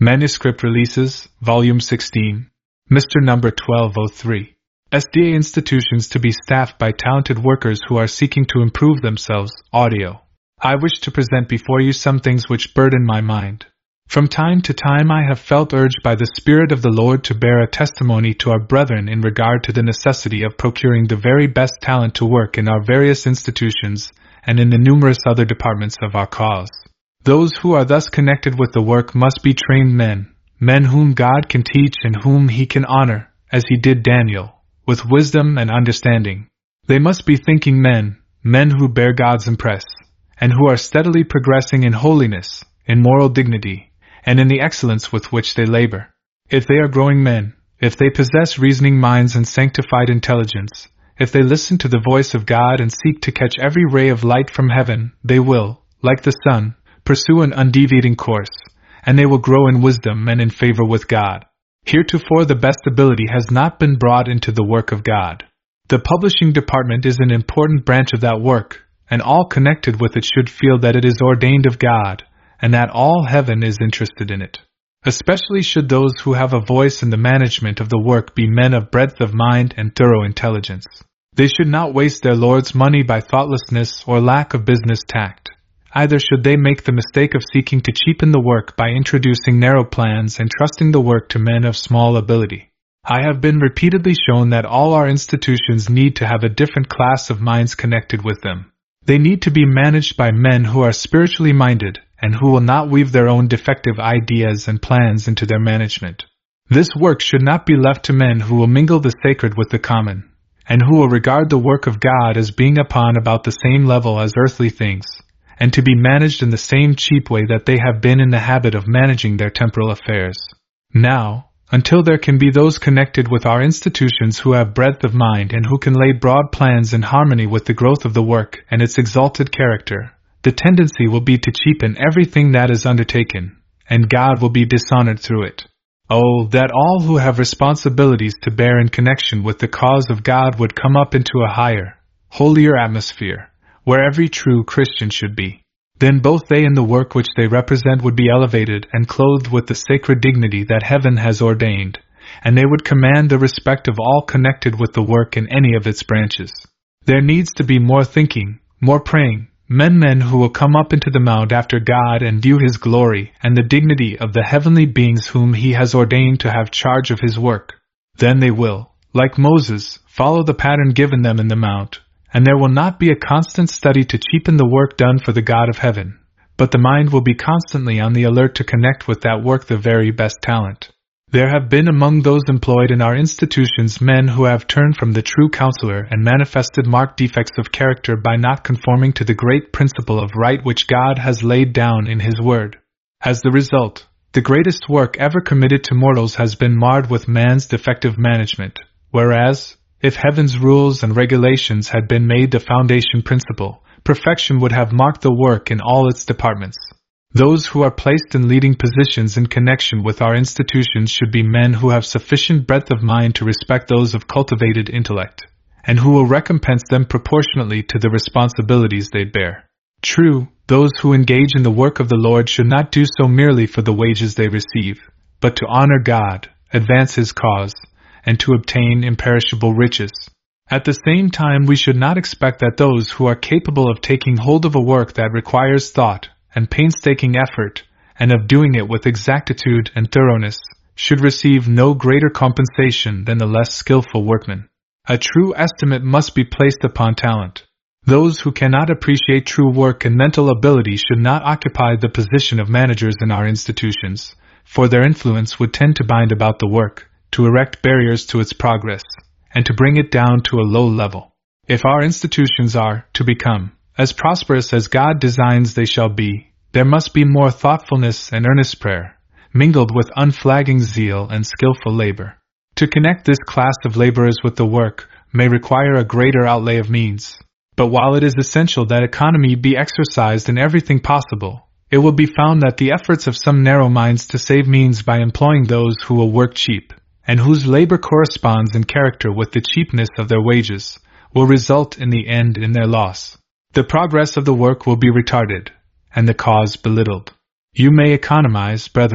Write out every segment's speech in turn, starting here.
Manuscript Releases, Volume 16, Mr. Number 1203. SDA Institutions to be staffed by talented workers who are seeking to improve themselves. Audio. I wish to present before you some things which burden my mind. From time to time I have felt urged by the Spirit of the Lord to bear a testimony to our brethren in regard to the necessity of procuring the very best talent to work in our various institutions and in the numerous other departments of our cause. Those who are thus connected with the work must be trained men whom God can teach and whom He can honor, as He did Daniel, with wisdom and understanding. They must be thinking men who bear God's impress, and who are steadily progressing in holiness, in moral dignity, and in the excellence with which they labor. If they are growing men, if they possess reasoning minds and sanctified intelligence, if they listen to the voice of God and seek to catch every ray of light from heaven, they will, like the sun, pursue an undeviating course, and they will grow in wisdom and in favor with God. Heretofore the best ability has not been brought into the work of God. The publishing department is an important branch of that work, and all connected with it should feel that it is ordained of God, and that all heaven is interested in it. Especially should those who have a voice in the management of the work be men of breadth of mind and thorough intelligence. They should not waste their Lord's money by thoughtlessness or lack of business tact. Either should they make the mistake of seeking to cheapen the work by introducing narrow plans and trusting the work to men of small ability. I have been repeatedly shown that all our institutions need to have a different class of minds connected with them. They need to be managed by men who are spiritually minded and who will not weave their own defective ideas and plans into their management. This work should not be left to men who will mingle the sacred with the common, and who will regard the work of God as being upon about the same level as earthly things, and to be managed in the same cheap way that they have been in the habit of managing their temporal affairs. Now, until there can be those connected with our institutions who have breadth of mind and who can lay broad plans in harmony with the growth of the work and its exalted character, the tendency will be to cheapen everything that is undertaken, and God will be dishonored through it. Oh, that all who have responsibilities to bear in connection with the cause of God would come up into a higher, holier atmosphere, where every true Christian should be. Then both they and the work which they represent would be elevated and clothed with the sacred dignity that heaven has ordained, and they would command the respect of all connected with the work in any of its branches. There needs to be more thinking, more praying, men who will come up into the mount after God and view His glory and the dignity of the heavenly beings whom He has ordained to have charge of His work. Then they will, like Moses, follow the pattern given them in the mount, and there will not be a constant study to cheapen the work done for the God of heaven, but the mind will be constantly on the alert to connect with that work the very best talent. There have been among those employed in our institutions men who have turned from the true counselor and manifested marked defects of character by not conforming to the great principle of right which God has laid down in His Word. As the result, the greatest work ever committed to mortals has been marred with man's defective management, whereas, if heaven's rules and regulations had been made the foundation principle, perfection would have marked the work in all its departments. Those who are placed in leading positions in connection with our institutions should be men who have sufficient breadth of mind to respect those of cultivated intellect, and who will recompense them proportionately to the responsibilities they bear. True, those who engage in the work of the Lord should not do so merely for the wages they receive, but to honor God, advance His cause, and to obtain imperishable riches. At the same time, we should not expect that those who are capable of taking hold of a work that requires thought and painstaking effort, and of doing it with exactitude and thoroughness, should receive no greater compensation than the less skillful workman. A true estimate must be placed upon talent. Those who cannot appreciate true work and mental ability should not occupy the position of managers in our institutions, for their influence would tend to bind about the work, to erect barriers to its progress, and to bring it down to a low level. If our institutions are to become as prosperous as God designs they shall be, there must be more thoughtfulness and earnest prayer, mingled with unflagging zeal and skillful labor. To connect this class of laborers with the work may require a greater outlay of means, but while it is essential that economy be exercised in everything possible, it will be found that the efforts of some narrow minds to save means by employing those who will work cheap, and whose labor corresponds in character with the cheapness of their wages, will result in the end in their loss. The progress of the work will be retarded, and the cause belittled. You may economize, brethren,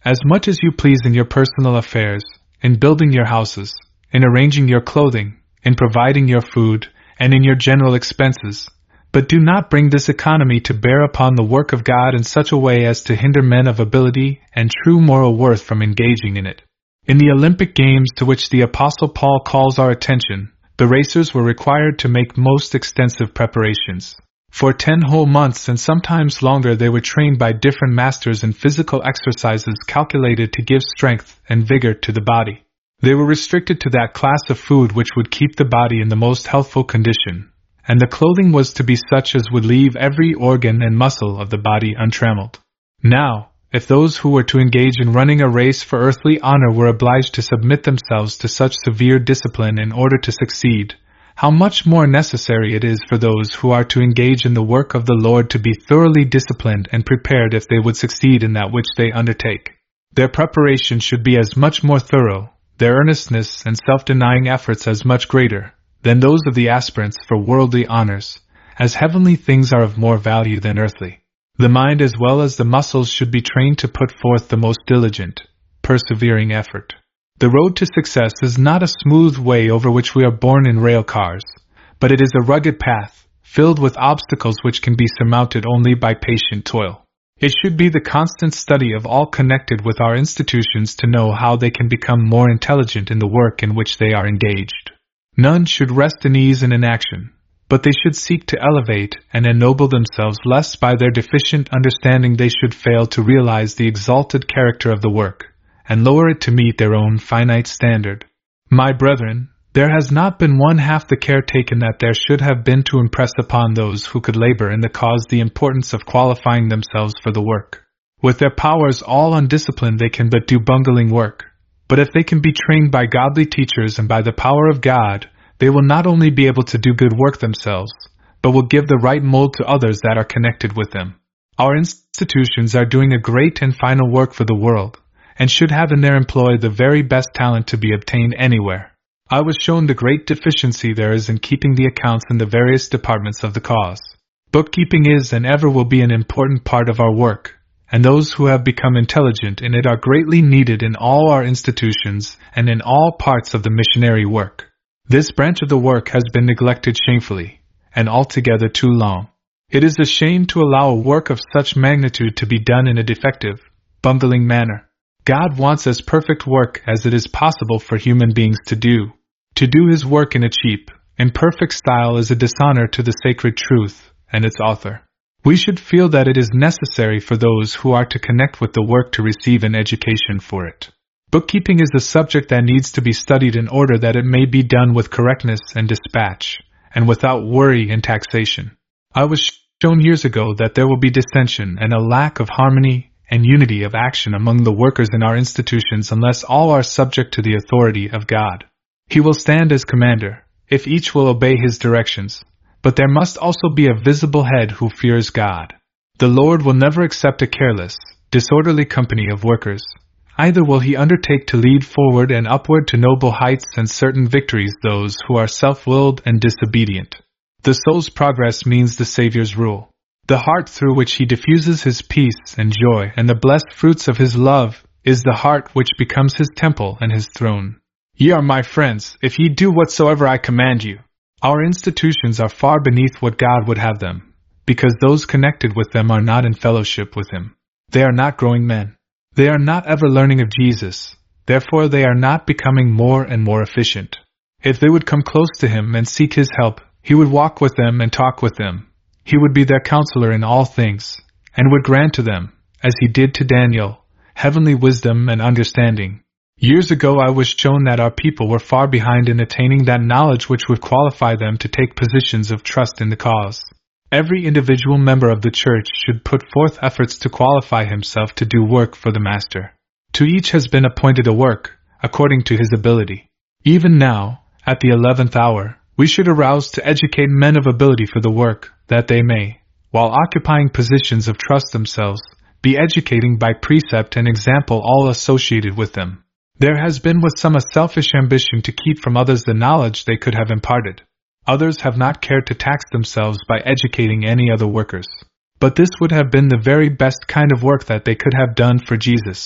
as much as you please in your personal affairs, in building your houses, in arranging your clothing, in providing your food, and in your general expenses, but do not bring this economy to bear upon the work of God in such a way as to hinder men of ability and true moral worth from engaging in it. In the Olympic Games to which the Apostle Paul calls our attention, the racers were required to make most extensive preparations. For 10 whole months and sometimes longer they were trained by different masters in physical exercises calculated to give strength and vigor to the body. They were restricted to that class of food which would keep the body in the most healthful condition, and the clothing was to be such as would leave every organ and muscle of the body untrammeled. Now, if those who were to engage in running a race for earthly honor were obliged to submit themselves to such severe discipline in order to succeed, how much more necessary it is for those who are to engage in the work of the Lord to be thoroughly disciplined and prepared if they would succeed in that which they undertake. Their preparation should be as much more thorough, their earnestness and self-denying efforts as much greater, than those of the aspirants for worldly honors, as heavenly things are of more value than earthly. The mind as well as the muscles should be trained to put forth the most diligent, persevering effort. The road to success is not a smooth way over which we are borne in rail cars, but it is a rugged path, filled with obstacles which can be surmounted only by patient toil. It should be the constant study of all connected with our institutions to know how they can become more intelligent in the work in which they are engaged. None should rest in ease and inaction, but they should seek to elevate and ennoble themselves, lest by their deficient understanding they should fail to realize the exalted character of the work, and lower it to meet their own finite standard. My brethren, there has not been one half the care taken that there should have been to impress upon those who could labor in the cause the importance of qualifying themselves for the work. With their powers all undisciplined they can but do bungling work, but if they can be trained by godly teachers and by the power of God, they will not only be able to do good work themselves, but will give the right mold to others that are connected with them. Our institutions are doing a great and final work for the world, and should have in their employ the very best talent to be obtained anywhere. I was shown the great deficiency there is in keeping the accounts in the various departments of the cause. Bookkeeping is and ever will be an important part of our work, and those who have become intelligent in it are greatly needed in all our institutions and in all parts of the missionary work. This branch of the work has been neglected shamefully, and altogether too long. It is a shame to allow a work of such magnitude to be done in a defective, bungling manner. God wants as perfect work as it is possible for human beings to do. To do His work in a cheap, imperfect style is a dishonor to the sacred truth and its author. We should feel that it is necessary for those who are to connect with the work to receive an education for it. Bookkeeping is a subject that needs to be studied in order that it may be done with correctness and dispatch, and without worry and taxation. I was shown years ago that there will be dissension and a lack of harmony and unity of action among the workers in our institutions unless all are subject to the authority of God. He will stand as commander, if each will obey His directions, but there must also be a visible head who fears God. The Lord will never accept a careless, disorderly company of workers. Either will He undertake to lead forward and upward to noble heights and certain victories those who are self-willed and disobedient. The soul's progress means the Savior's rule. The heart through which He diffuses His peace and joy and the blessed fruits of His love is the heart which becomes His temple and His throne. Ye are my friends, if ye do whatsoever I command you. Our institutions are far beneath what God would have them, because those connected with them are not in fellowship with Him. They are not growing men. They are not ever learning of Jesus, therefore they are not becoming more and more efficient. If they would come close to Him and seek His help, He would walk with them and talk with them. He would be their counselor in all things, and would grant to them, as He did to Daniel, heavenly wisdom and understanding. Years ago I was shown that our people were far behind in attaining that knowledge which would qualify them to take positions of trust in the cause. Every individual member of the church should put forth efforts to qualify himself to do work for the Master. To each has been appointed a work, according to his ability. Even now, at the 11th hour, we should arouse to educate men of ability for the work, that they may, while occupying positions of trust themselves, be educating by precept and example all associated with them. There has been with some a selfish ambition to keep from others the knowledge they could have imparted. Others have not cared to tax themselves by educating any other workers. But this would have been the very best kind of work that they could have done for Jesus.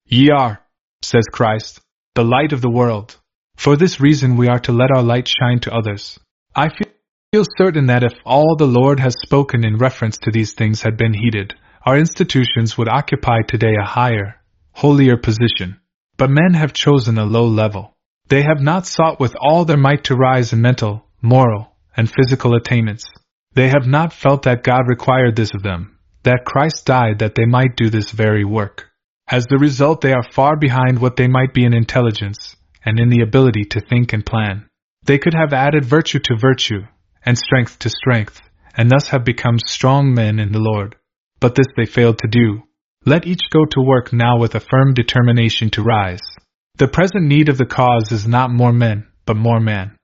Ye are, says Christ, the light of the world. For this reason we are to let our light shine to others. I feel certain that if all the Lord has spoken in reference to these things had been heeded, our institutions would occupy today a higher, holier position. But men have chosen a low level. They have not sought with all their might to rise in mental, moral, and physical attainments. They have not felt that God required this of them, that Christ died that they might do this very work. As the result, they are far behind what they might be in intelligence, and in the ability to think and plan. They could have added virtue to virtue, and strength to strength, and thus have become strong men in the Lord. But this they failed to do. Let each go to work now with a firm determination to rise. The present need of the cause is not more men, but more man.